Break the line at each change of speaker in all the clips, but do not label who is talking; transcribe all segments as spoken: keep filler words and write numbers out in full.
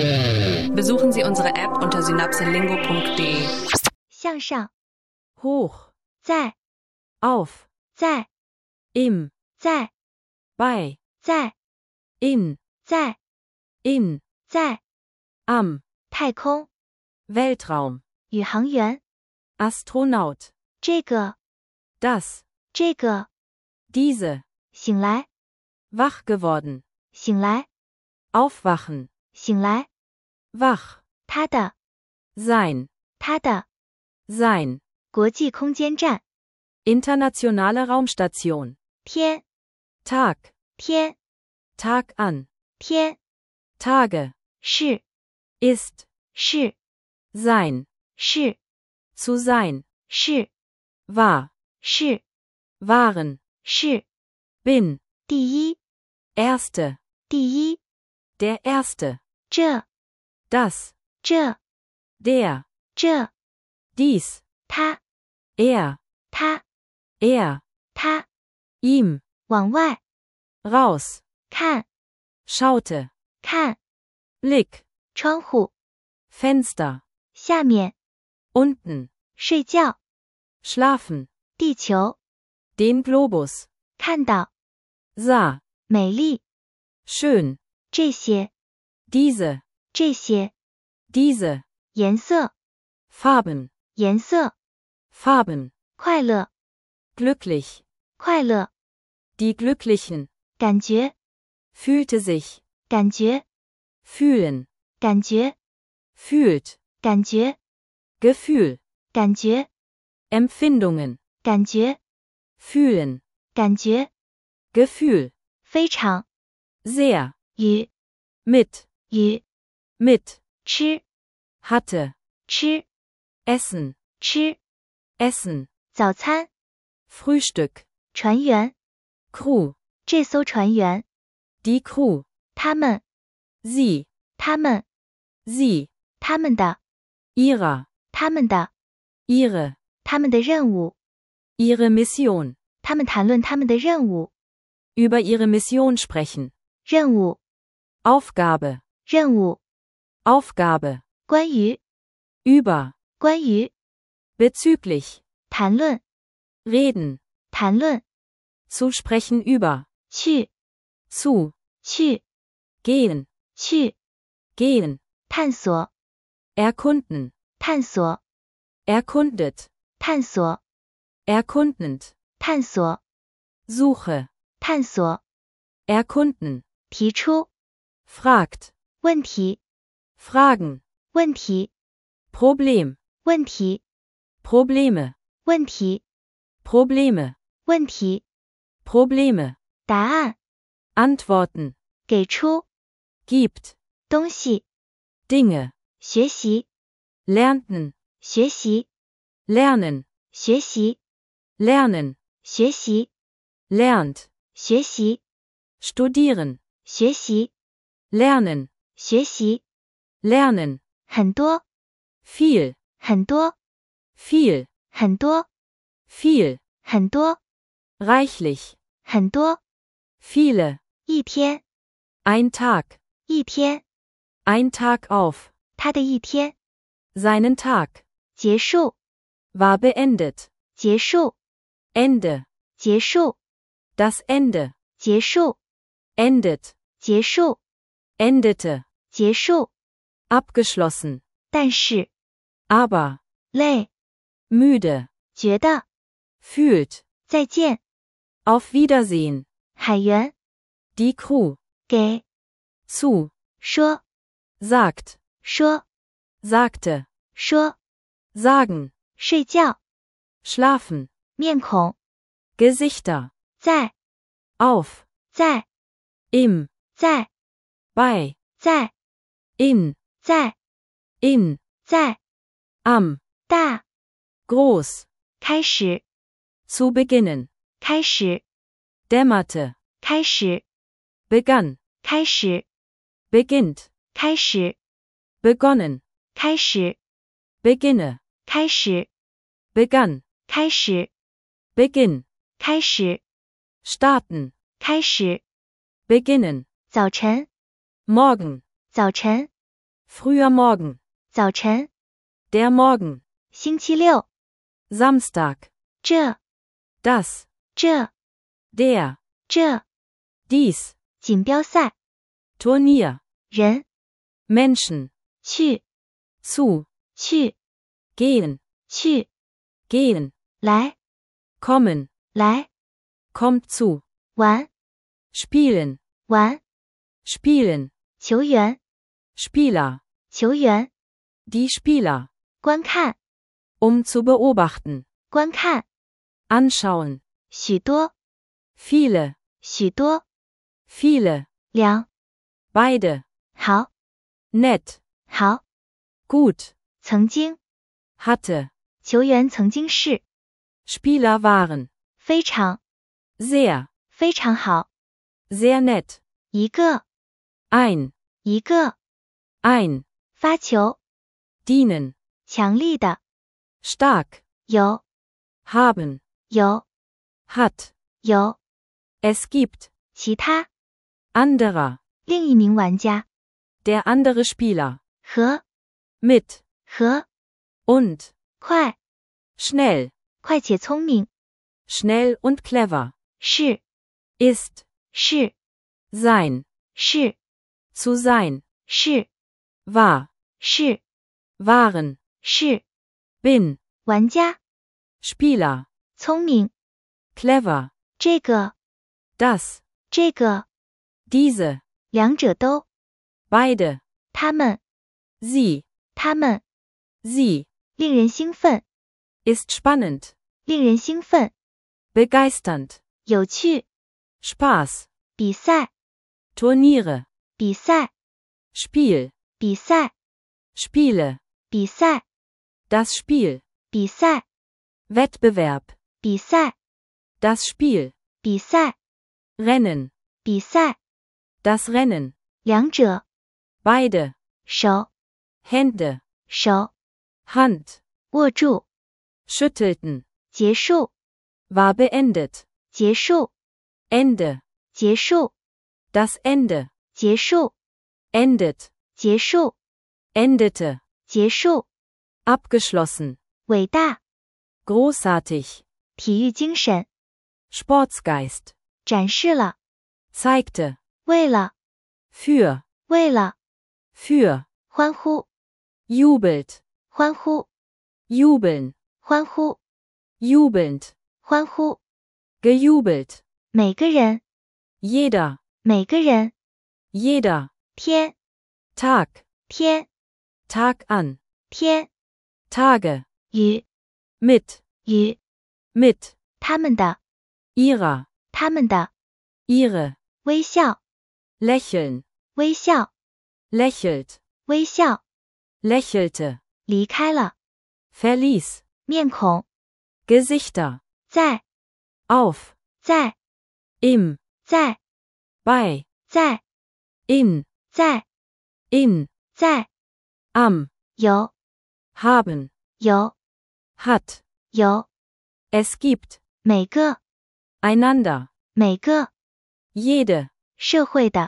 Besuchen Sie unsere App unter synapselingo punkt de.
向上
hoch,
在
auf,
在
im,
在
bei,
在
in,
在
in,
在
am,
太空
Weltraum,
宇航员
Astronaut,
这个
das,
这个
diese,
醒来
wach geworden,
醒来
aufwachen,
醒来
wach,
他的
sein,
他的
sein,
国际空间站
internationale Raumstation,
天
Tag,
天
Tag an,
天
Tage,
是
ist,
是
sein,
是
zu sein,
是
war,
是
waren,
是
bin,
第一
erste,
第一
der erste,
这
das,
这
der,
这
dies,
他
er,
他
er,
他
ihm,
往外
raus,
看
schaute,
看
Blick,
窗户
Fenster,
下面
unten,
睡觉
schlafen,
地球
den Globus,
看到
sah,
美丽
schön,
这些
diese,
这些
diese,
颜色
Farben,
颜色
Farben,
快乐
glücklich,
快乐
die Glücklichen,
感觉
fühlte sich,
感觉
fühlen,
感觉
fühlt,
感觉
Gefühl,
感觉
Empfindungen,
感觉
fühlen,
感觉
Gefühl,
非常
sehr,
与
mit,
与
mit,
吃
hatte,
吃
essen,
吃
essen,
早餐
Frühstück,
船员
Crew,
这艘船员
die Crew,
他们
sie,
他们
sie,
他们的
ihrer,
他们的
ihre,
他们的任务
ihre Mission,
他们谈论他们的任务
über ihre Mission sprechen,
任务
Aufgabe,
任务
Aufgabe,
关于
über,
关于
bezüglich,
谈论
reden,
谈论
zu sprechen über,
去
zu,
去
gehen,
去
gehen,
探索
erkunden,
探索
erkundet,
探索
erkundend,
探索
Suche,
探索
erkunden,
提出
fragt,
问题
fragen,
问题
Problem,
问题
Probleme,
问题
Probleme,
问题
Probleme,
答案
Antworten,
给出
gibt,
东西
Dinge,
学习
lernten,
学习
lernen,
学习
lernen,
学习
lernt,
学习
studieren,
学习
lernen,
学习
lernen,
很多
viel,
很多
viel,
很多
viel,
很多
reichlich,
很多
viele,
一天
ein Tag,
一天
ein Tag auf,
他的一天
seinen Tag,
结束
war beendet,
结束
Ende,
结束
das Ende,
结束
endet,
结束
endete,
结束
abgeschlossen,
但是
aber,
累
müde,
觉得
fühlt,
再见
auf Wiedersehen,
海员
die Crew,
给
zu,
说
sagt,
说
sagte,
说
sagen,
睡觉
schlafen,
面孔
Gesichter,
在
auf,
在
im,
在
bei,
在
in,
在
in,
在
am,
大
groß,
开始
zu beginnen,
开始
dämmerte,
开始
begann,
开始
beginnt,
开始
begonnen,
开始
beginne,
开始
begann,
开始
beginn,
开始
starten,
开始
beginnen,
早晨
morgen,
早晨
Früher Morgen.
早晨，
Der Morgen.
星期六，
Samstag.
这，
Das.
这，
Der.
这，
Dies.
锦标赛，
Turnier.
人，
Menschen.
去，
Zu.
去，
Gehen.
去，
Gehen.
来，
Kommen.
来，
Kommt zu.
玩，
Spielen.
玩，
Spielen.
球员，
Spieler.
球员，
Die Spieler.
观看，
Um zu beobachten.
观看，
Anschauen.
许多，
Viele.
许多，
Viele.
两，
Beide.
好，
Nett.
好，
Gut.
曾经，
Hatte.
球员曾经是，
Spieler waren.
非常，
Sehr.
非常好，
Sehr nett.
一个，
Ein.
一个，
Ein.
发球，
Dienen.
强力的，
Stark.
有，
Haben.
有，
Hat.
有，
Es gibt.
其他，
Anderer.
另一名玩家，
Der andere Spieler.
和，
Mit.
和，
Und.
快，
Schnell.
快且聪明，
Schnell und clever.
是，
Ist.
是，
Sein.
是，
Zu sein.
是，
War.
是，
Waren.
是，
Bin.
玩家，
Spieler.
聪明，
Clever.
这个，
Das.
这个，
Diese.
两者都，
Beide.
他们，
Sie.
他们，
Sie.
令人兴奋，
Ist spannend.
令人兴奋，
Begeisternd.
有趣，
Spaß.
比赛，
Turniere.
比赛，
Spiel.
比赛，
Spiele.
比赛，
Das Spiel.
比赛，
Wettbewerb.
比赛，
Das Spiel.
比赛，
Rennen.
比赛，
Das Rennen.
两者，
Beide.
手，
Hände.
手，
Hand.
握住，
Schüttelten.
结束，
War beendet.
结束，
Ende.
结束，
Das Ende.
结束，
Endet.
结束，
Endete.
结束，
Abgeschlossen.
伟大，
Großartig.
体育精神，
Sportsgeist.
展示了，
Zeigte.
为了，
Für.
为了，
Für.
欢呼，
Jubelt.
欢呼，
Jubeln.
欢呼，
Jubelnd.
欢呼，
Gejubelt.
每个人，
Jeder.
每个人，
Jeder.
天，
Tag.
天，
Tag an.
天，
Tage.
与，
Mit.
与，
Mit.
他们的，
Ihrer.
他们的，
Ihre.
微笑，
Lächeln.
微笑，
Lächelt.
微笑，
Lächelte.
离开了，
Verließ.
面孔，
Gesichter.
在，
Auf.
在，
Im.
在，
Bei.
在，
In.
在，
In.
在，
Am.
有，
Haben.
有，
Hat.
有，
Es gibt.
每个，
Einander.
每个，
Jede.
社会的，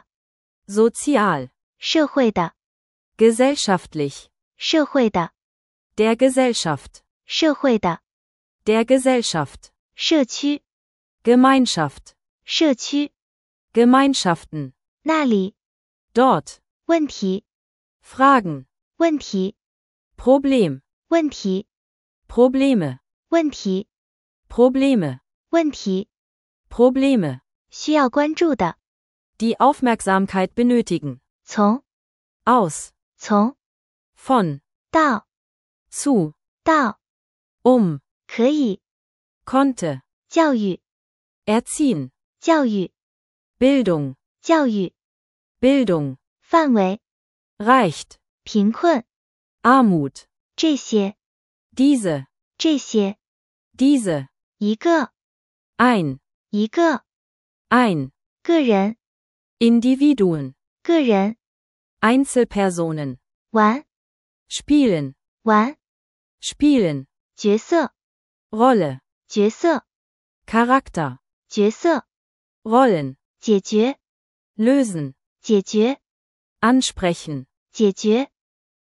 Sozial.
社会的，
Gesellschaftlich.
社会的，
Der Gesellschaft.
社会的，
Der Gesellschaft.
社区，
Gemeinschaft.
社区，
Gemeinschaften.
那里，
Dort.
问题，
Fragen.
问题，
Problem.
问题，
Probleme.
问题，
Probleme.
问题，
Probleme.
需要关注的，
Die Aufmerksamkeit benötigen.
从，
Aus.
从，
Von.
到，
Zu.
到，
Um.
可以，
Konnte.
教育，
Erziehen.
教育，
Bildung.
教育，
Bildung.
范围，
Reicht.
贫困，
Armut.
这些，
Diese.
这些，
Diese.
一个，
Ein.
一个，
Ein.
个人，
Individuen.
个人，
Einzelpersonen.
玩，
Spielen.
玩，
Spielen.
角色，
Rolle.
角色，
Charakter.
角色，
Rollen.
解决，
Lösen.
解决，
Ansprechen.
解决，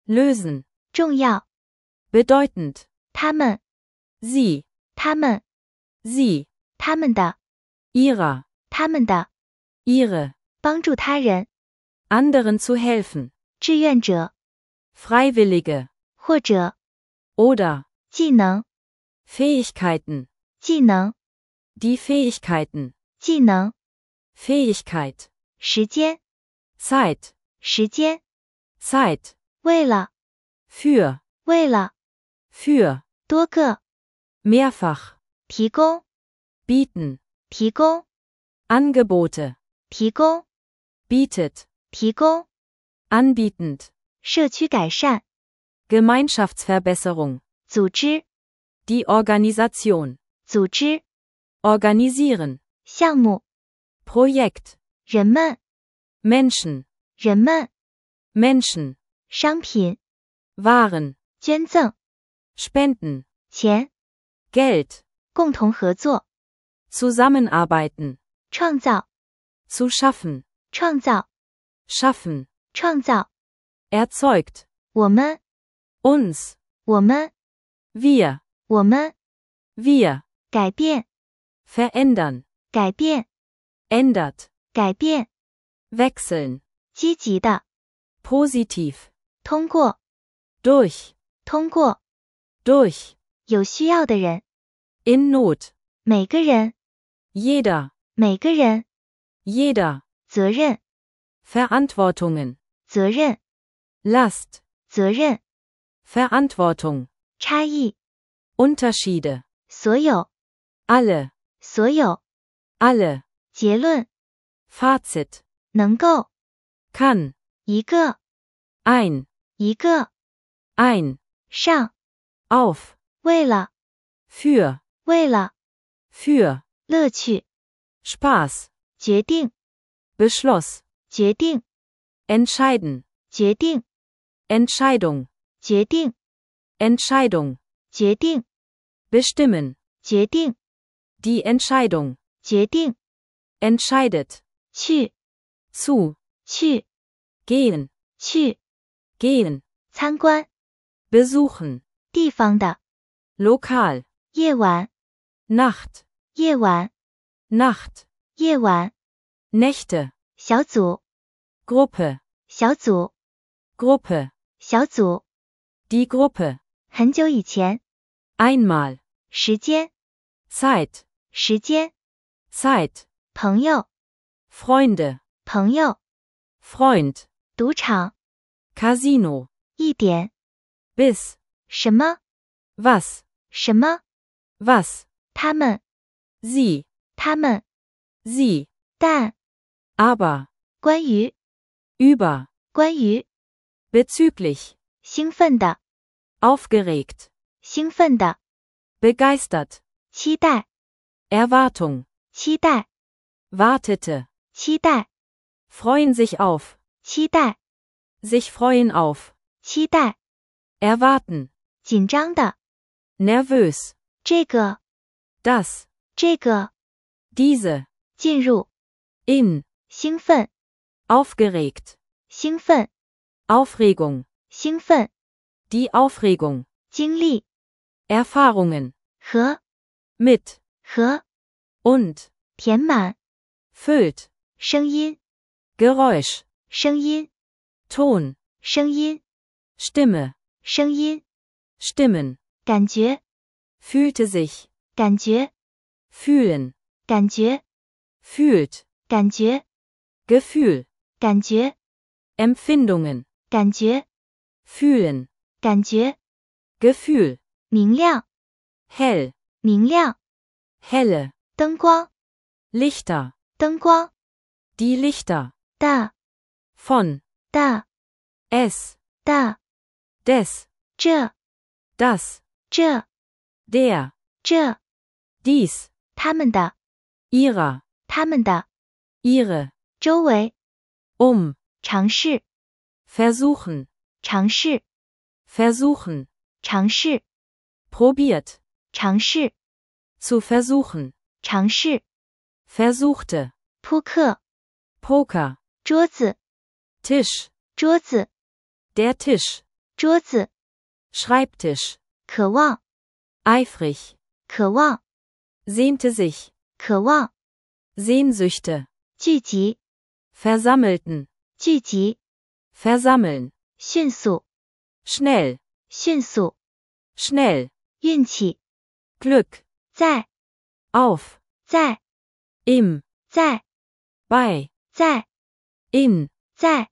lösen,
重要，
bedeutend,
他们，
sie,
他们，
sie,
他们的，
ihrer,
他们的，
ihre,
帮助他人，
anderen zu helfen,
志愿者，
Freiwillige,
或者，
oder,
技能，
Fähigkeiten,
技能，
die Fähigkeiten,
技能，
Fähigkeit,
时间，
Zeit,
时间，
Zeit,
为了，
für,
为了，
für,
多个，
mehrfach,
提供，
bieten,
提供，
Angebote,
提供，
bietet,
提供，
anbietend,
社区改善，
Gemeinschaftsverbesserung,
组织，
die Organisation,
组织，
organisieren,
项目，
Projekt,
人们，
Menschen,
人们，
Menschen,
商品，
Waren,
捐赠，
Spenden,
钱，
Geld,
共同合作，
zusammenarbeiten,
创造，
zu schaffen,
创造，
schaffen,
创造，
erzeugt,
我们，
uns,
我们，
wir,
我们，
wir,
改变，
verändern,
改变，
ändert,
改变，
wechseln,
积极的，
positiv,
通过，
durch,
通过，
durch,
有需要的人，
in Not,
每个人，
jeder,
每个人，
jeder,
责任，
Verantwortungen,
责任，
Last,
责任，
Verantwortung,
差异，
Unterschiede,
所有，
alle,
所有，
alle,
结论，
Fazit,
能够，
kann,
一个，
ein,
一个，
ein,
上，
auf,
为了，
für,
为了，
für,
乐趣，
Spaß,
决定，
Beschluss,
决定，
entscheiden,
决定，
Entscheidung,
决定，
Entscheidung,
决定，
bestimmen,
决定，
die Entscheidung,
决定，
entscheidet,
去，
zu,
去，
gehen,
去，
gehen,
参观，
besuchen,
地方的，
lokal,
夜晚，
Nacht,
夜晚，
Nacht,
夜晚，
Nächte,
小组，
Gruppe,
小组，
Gruppe,
小组，
die Gruppe,
很久以前，
einmal,
时间，
Zeit,
时间，
Zeit,
朋友，
Freunde,
朋友，
Freund,
赌场，
Casino,
一点，
bis,
什么，
was,
什么，
was,
他们，
sie,
他们，
sie,
但，
aber,
关于，
über,
关于，
bezüglich,
兴奋的，
aufgeregt,
兴奋的，
begeistert,
期待，
Erwartung,
期待，
wartete,
期待，
freuen sich auf,
期待，
sich freuen auf,
期待，
erwarten,
紧张的，
nervös,
这个，
das,
这个，
diese,
进入，
in,
兴奋，
aufgeregt,
兴奋，
Aufregung,
兴奋，
die Aufregung,
经历，
Erfahrungen,
和，
mit,
和，
und,
填满，
füllt,
声音，
Geräusch,
声音，
Ton,
声音，
Stimme,
声音，
Stimmen,
感觉，
fühlte sich,
感觉，
fühlen,
感觉，
fühlt,
感觉，
Gefühl,
感觉，
Empfindungen,
感觉，
fühlen,
感觉，
Gefühl,
明亮，
hell,
明亮，
helle,
灯光，
Lichter,
灯光，
die Lichter,
的，
von,
的，
es,
的，
des,
这，
das,
这，
der,
这，
dies,
他们的，
ihrer,
他们的，
ihre,
周围，
um,
尝试，
versuchen,
尝试，
versuchen,
尝试，
probiert,
尝试，
zu versuchen,
尝试，
versuchte,
扑克，
Poker,
桌子，
Tisch,
桌子，
der Tisch,
桌子，
Schreibtisch,
渴望，
eifrig,
渴望，
sehnte sich,
渴望，
Sehnsüchte,
聚集，
versammelten,
聚集，
versammeln,
迅速，
schnell,
迅速，
schnell,
运气，
Glück,
在，
auf,
在，
im,
在，
bei,
在，
in,
在，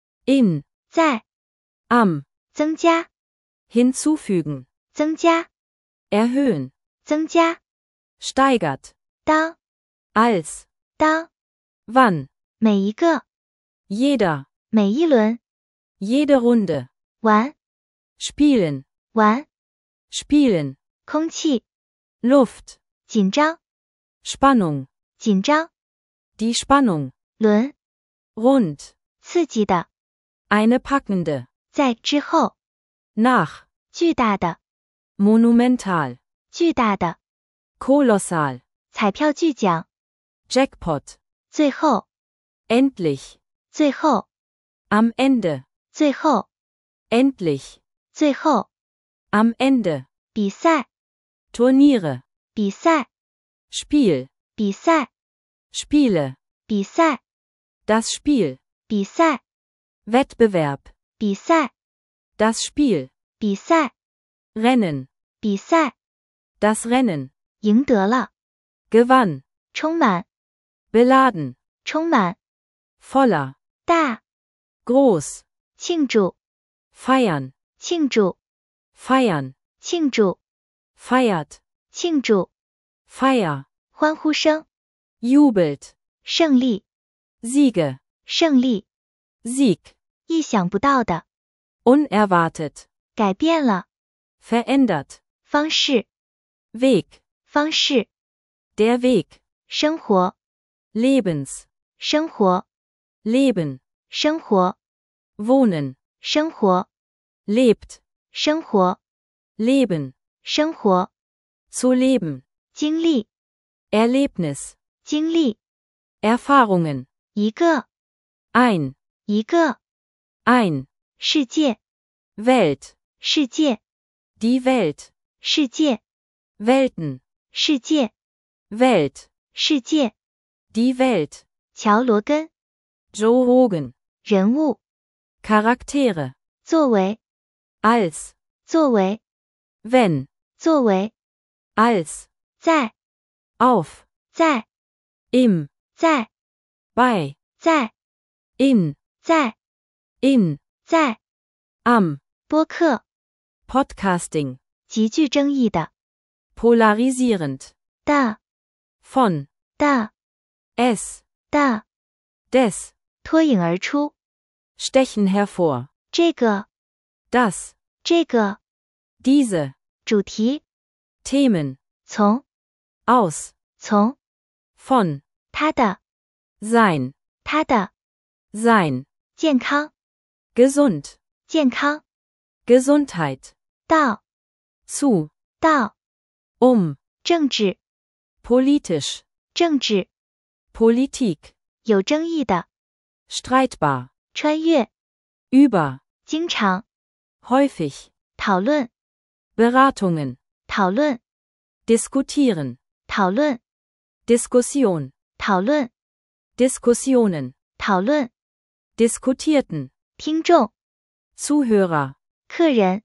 in,
在，
am,
增加，
hinzufügen,
增加，
erhöhen,
增加，
steigert,
当，
als,
当，
wann,
每一个，
jeder,
每一轮，
jede Runde,
玩，
spielen,
玩，
spielen,
空气，
Luft,
紧张，
Spannung,
紧张，
die Spannung,
轮，
rund,
刺激的，
eine packende,
在之后，
nach,
巨大的，
monumental,
巨大的，
kolossal,
彩票巨奖，
Jackpot,
最后，
endlich,
最后，
am Ende,
最后，
endlich,
最后，
am Ende,
比赛，
Turniere,
比赛，
Spiel,
比赛，
Spiele,
比赛，
das Spiel,
比赛，
Wettbewerb,
比赛，
das Spiel,
比赛，
Rennen,
比赛，
das Rennen,
赢得了，
gewann,
充满，
beladen,
充满，
voller,
大，
groß,
庆祝，
feiern,
庆祝，
feiern,
庆祝，
feiert,
庆祝，
Feier,
欢呼声，
jubelt,
胜利，
Siege,
胜利，
Sieg,
意想不到的，
unerwartet,
改变了，
verändert,
方式，
Weg,
方式，
der Weg,
生活，
Lebens,
生活，
Leben,
生活，
wohnen,
生活，
lebt,
生活，
leben,
生活，
zu leben,
经历，
Erlebnis,
经历，
Erfahrungen,
一个，
ein,
一个，
ein,
世界，
Welt,
世界，
die Welt,
世界，
Welten,
世界，
Welt,
世界，
die Welt,
乔罗根，
Joe Rogan,
人物，
Charaktere,
作为，
als,
作为，
wenn,
作为，
als,
在，
auf,
在，
im,
在，
bei,
在，
in,
在，
in,
在，
am,
播客，
Podcasting,
极具争议的，
polarisierend,
的，
von,
的，
es,
的，
des,
脱颖而出，
stechen hervor,
这个，
das,
这个，
diese,
主题，
Themen,
从，
aus,
从，
von,
他的，
sein,
他的，
sein,
健康，
gesund,
健康，
Gesundheit,
到，
zu,
到，
um,
政治，
politisch,
政治，
Politik,
有争议的，
streitbar,
穿越，
über,
经常，
häufig,
讨论，
Beratungen,
讨论，
diskutieren,
讨论，
Diskussion,
讨论，
Diskussionen,
讨论，
diskutierten,
听众，
Zuhörer,
客人，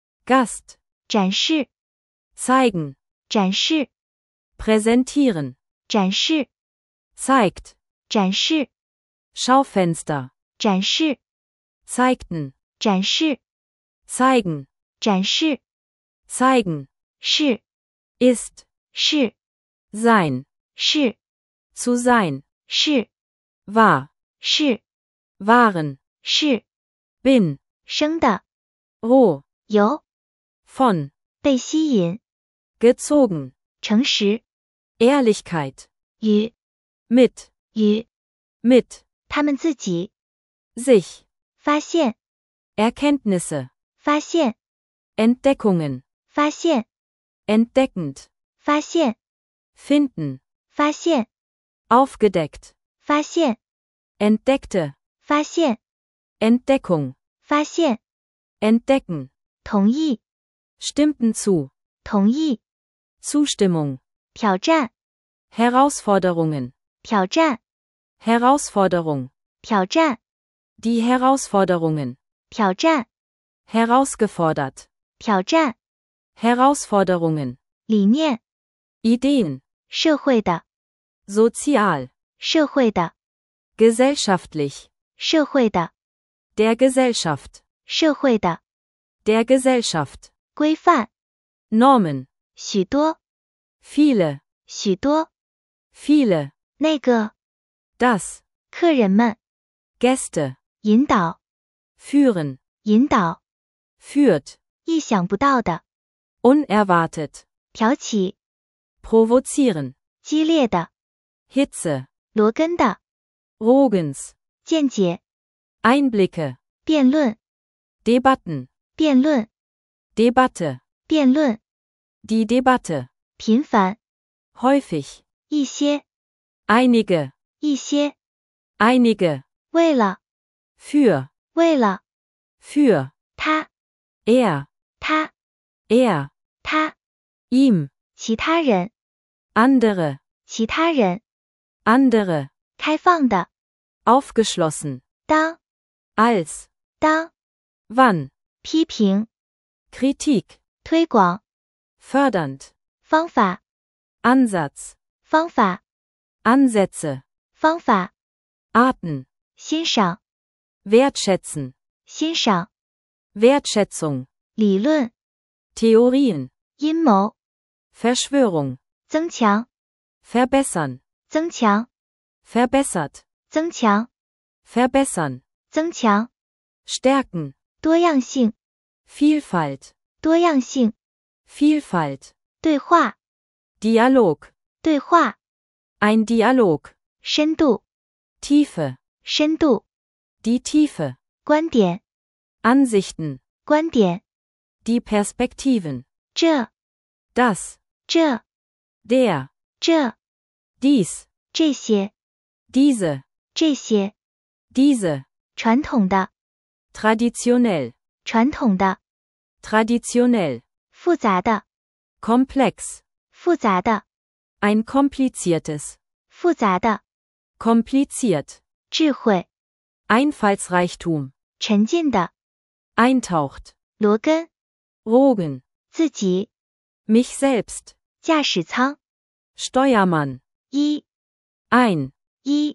Gast,
展示，
zeigen,
展示，
präsentieren,
展示，
zeigt,
展示，
Schaufenster,
展示，
zeigten,
展示，
zeigen,
展示，
zeigen,
是，
ist,
是，
sein,
是，
zu sein,
是，
war,
是，
waren,
是，
bin,
生的，
roh,
由，
von,
被吸引，
gezogen,
诚实，
Ehrlichkeit,
与，
mit,
与，
mit,
他们自己，
sich,
发现，
Erkenntnisse,
发现，
Entdeckungen,
发现，
entdeckend,
发现，
finden,
发现，
aufgedeckt,
发现，
entdeckte,
发现，
Entdeckung,
发现，
entdecken,
同意，
stimmten zu,
同意，
Zustimmung,
挑战，
Herausforderungen,
挑战，
Herausforderung,
挑战，
die Herausforderungen,
挑战，
herausgefordert,
挑战，
Herausforderungen,
理念，
Ideen,
社会的，
sozial,
社会的，
gesellschaftlich,
社会的，
der Gesellschaft,
社会的，
der Gesellschaft,
规范，
Normen,
许多，
viele,
许多，
viele,
那个，
das,
客人们，
Gäste,
引导，
führen,
引导，
führt,
意想不到的，
unerwartet,
挑起，
provozieren,
激烈的，
Hitze,
罗根的，
Rogens,
见解，
Einblicke,
辩论，
Debatten,
辩论，
Debatte,
辩论，
die Debatte,
频繁，
häufig,
一些，
einige,
一些，
einige,
为了，
für,
为了，
für,
他，
er,
他，
er,
他，
ihm,
其他人，
andere,
其他人，
andere,
开放的，
aufgeschlossen,
当，
als,
当，
wann,
批评，
Kritik,
推广，
fördernd,
方法，
Ansatz,
方法，
Ansätze,
方法，
Arten,
欣赏，
wertschätzen,
欣赏，
Wertschätzung,
理论，
Theorien,
阴谋，
Verschwörung,
增强，
verbessern,
增强，
verbessert,
增强，
verbessern,
增强，
stärken,
多样性，
Vielfalt,
多样性，
Vielfalt,
对话，
Dialog,
对话，
ein Dialog,
深度，
Tiefe,
深度，
die Tiefe,
观点，
Ansichten,
观点，
die Perspektiven,
这，
das,
这，
der,
这，
dies,
这些，
diese,
这些，
diese,
传统的，
traditionell,
传统的，
traditionell,
复杂的，
komplex,
复杂的，
ein kompliziertes,
复杂的，
kompliziert,
智慧，
Einfallsreichtum,
沉浸的，
eintaucht,
罗根，
Rogen,
自己，
mich selbst,
驾驶舱，
Steuermann,
一，
ein,
一，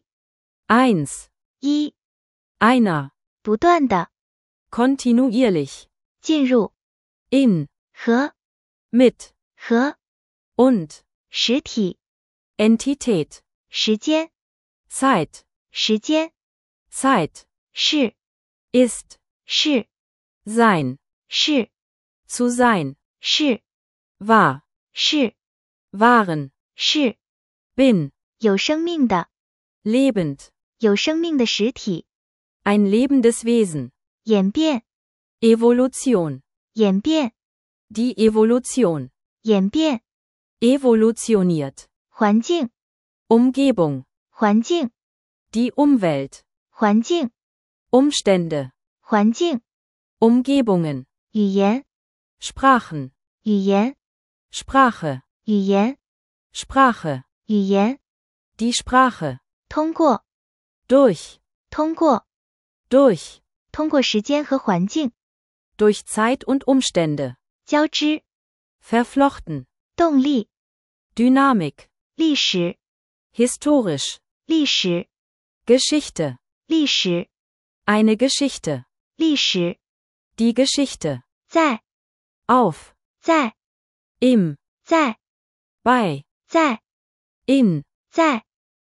eins,
一，
einer,
不断的，
kontinuierlich,
进入，
in,
和，
mit,
和，
und,
实体，
Entität,
时间，
Zeit,
时间，
Zeit,
是，
ist,
是，
sein,
是，
zu sein,
是，
war,
是，
waren,
是，
bin,
有生命的，
lebend,
有生命的实体，
ein lebendes Wesen,
演变，
Evolution,
演变，
die Evolution,
演变，
evolutioniert,
环境，
Umgebung,
环境，
die Umwelt,
环境，
Umstände,
环境，
Umgebungen,
语言，
Sprachen,
语言，
Sprache,
语言，
Sprache,
语言，
die Sprache,
通过，
durch,
通过，
durch,
通过时间和环境，
durch Zeit und Umstände,
交织，
verflochten,
动力，
Dynamik,
历史，
historisch,
历史，
Geschichte,
历史，
eine Geschichte,
历史，
die Geschichte,
在，
auf,
在，
im,
在，
bei,
在，
in,
在，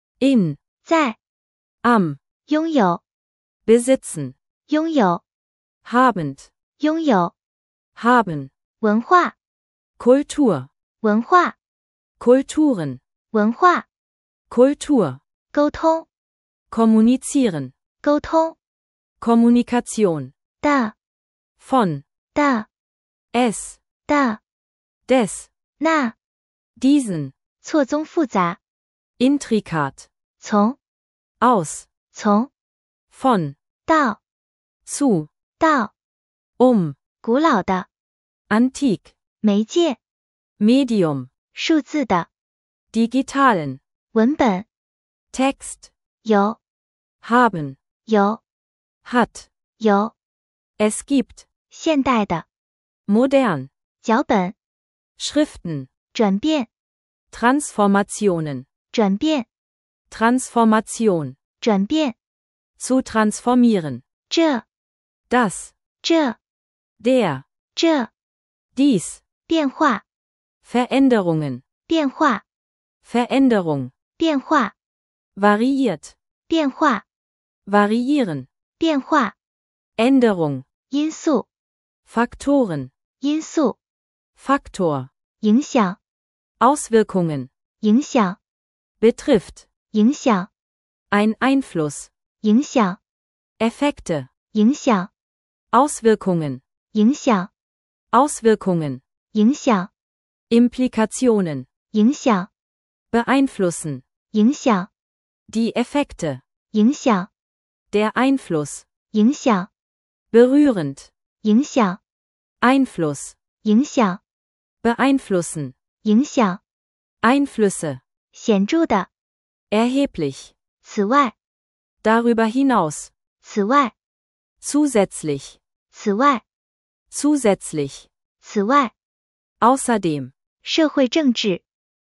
in,
在，
am,
拥有，
besitzen,
拥有，
habend,
拥有，
haben,
文化，
Kultur,
文化，
Kulturen,
文化，
Kultur,
沟通，
kommunizieren,
沟通，
Kommunikation,
的，
von,
的，
es,
的，
des,
那，
diesen,
错综复杂，
intrikat,
从，
aus,
从，
von,
到，
zu,
到，
um,
古老的
antik,
媒介
Medium,
数字的
digitalen,
文本
Text,
有
haben,
有
hat,
有
es gibt,
现代的
modern,
脚本
Schriften,
转变
Transformationen,
转变
Transformation,
转变
zu transformieren,
这
das,
这
der,
这
dies,
变化
Veränderungen,
变化
Veränderung,
变化
variiert,
变化
variieren,
变化
Änderung,
因素
Faktoren,
因素
Faktor,
影响
Auswirkungen,
影响
betrifft,
影响
ein Einfluss,
影响
Effekte,
影响
Auswirkungen,
影响
Auswirkungen,
影响
Implikationen,
影响
beeinflussen,
影响
die Effekte,
影响
der Einfluss,
影响
berührend,
影响
Einfluss,
影响
beeinflussen,
影响
Einflüsse,
显著的
erheblich,
此外
darüber hinaus,
此外
zusätzlich,
此外
zusätzlich,
此外
außerdem,
社会政治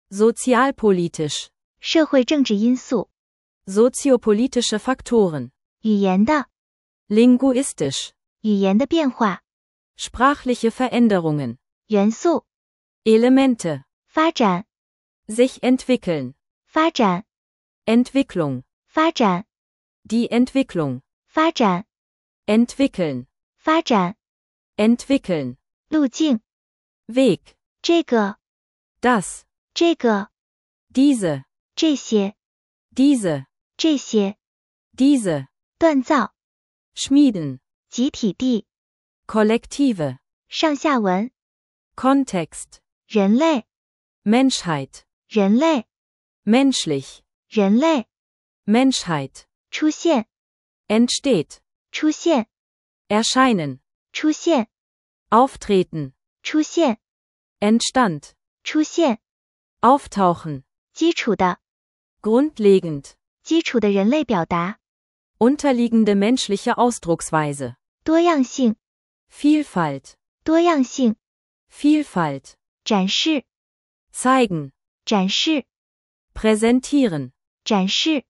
sozialpolitisch,
社会政治因素
soziopolitische Faktoren,
语言的
linguistisch,
语言的变化
sprachliche Veränderungen,
元素
Elemente,
发展
sich entwickeln,
发展
Entwicklung,
发展
die Entwicklung,
发展
entwickeln,
发展
entwickeln,
路径
Weg,
这个
das,
这个
diese,
这些
diese,
这些
diese,
锻造
schmieden,
集体地
Kollektive,
上下文
Kontext,
人类
Menschheit,
人类
menschlich,
人类
Menschheit,
出现
entsteht,
出现
erscheinen,
出现
auftreten,
出现
entstand,
出现
auftauchen,
基础的
grundlegend,
基础的人类表达
unterliegende menschliche Ausdrucksweise,
多样性
Vielfalt,
多样性
Vielfalt,
展示
zeigen,
展示
präsentieren,
展示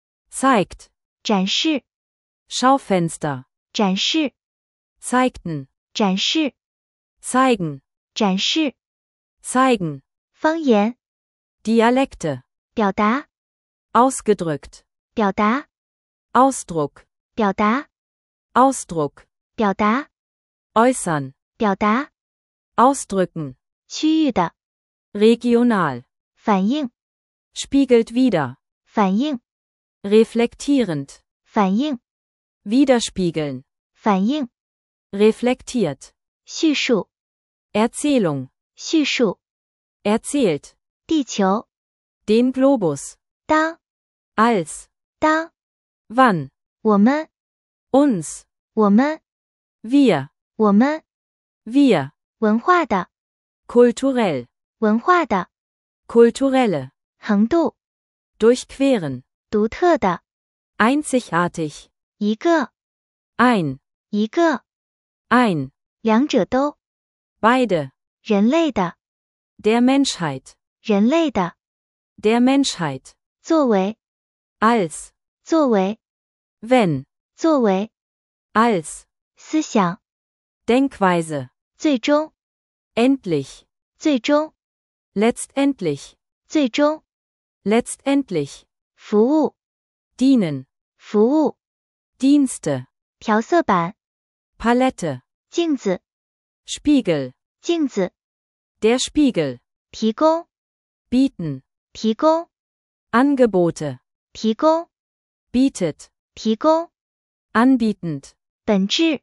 zeigt,
展示
Schaufenster,
展示
zeigten,
展示
zeigen,
展示
zeigen,
方言
Dialekte,
表达
ausgedrückt,
表达
Ausdruck,
表达
Ausdruck,
表达
äußern,
表达
ausdrücken,
区域的
regional,
反应
spiegelt wider,
反应
reflektierend,
反应
widerspiegeln,
反应
reflektiert,
叙述
Erzählung,
叙述
erzählt,
地球
den Globus,
当
als,
当
wann,
我们
uns,
我们
wir,
我们
wir,
文化的
kulturell,
文化的
kulturelle,
横渡
durchqueren,
独特的
einzigartig,
一个
ein,
一个
ein,
两者都
beide,
人类的
der Menschheit,
人类的
der Menschheit,
作为
als,
作为
wenn,
作为
als,
思想
Denkweise,
最终
endlich,
最终
letztendlich,
最终
letztendlich,
服务
dienen,
服务
Dienste,
调色板
Palette,
镜子
Spiegel,
镜子
der Spiegel,
提供
bieten,
提供
Angebote,
提供
bietet,
提供
anbietend,
本质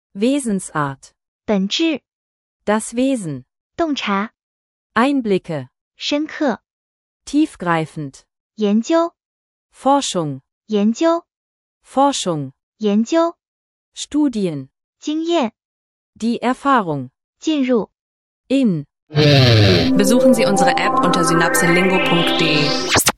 Wesensart,
本质
das Wesen,
洞察
Einblicke,
深刻
tiefgreifend,
研究
Forschung,
研究
Forschung,
研究
Studien,
经验
Die Erfahrung.
进入
In.
Besuchen Sie unsere App unter synapselingo punkt de.